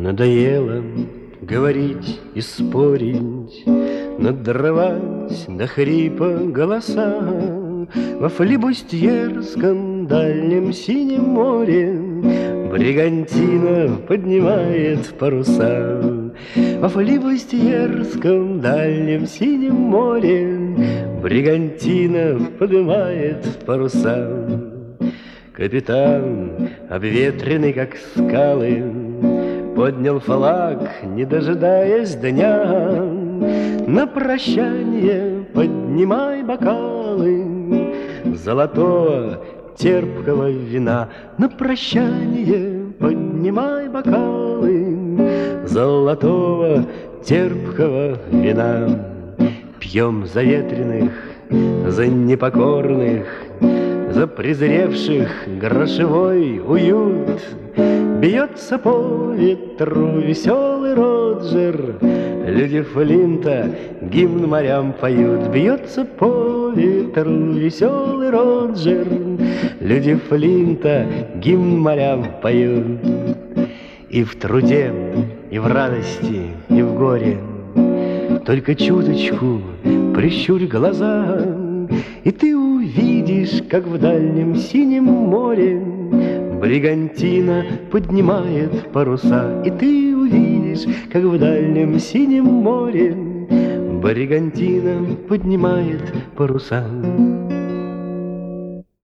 Надоело говорить и спорить, надрывать до хрипа голоса. Во флибустьерском дальнем синем море бригантина поднимает паруса. Во флибустьерском дальнем синем море бригантина поднимает паруса. Капитан, обветренный как скалы, поднял флаг, не дожидаясь дня. На прощание поднимай бокалы золотого терпкого вина. На прощание поднимай бокалы золотого терпкого вина. Пьем за ветреных, за непокорных, за презревших грошевой уют. Бьется по ветру веселый Роджер, люди Флинта гимн морям поют. Бьется по ветру веселый Роджер, люди Флинта гимн морям поют. И в труде, и в радости, и в горе только чуточку прищурь глаза, и ты увидишь, как в дальнем синем море бригантина поднимает паруса. И ты увидишь, как в дальнем синем море бригантина поднимает паруса.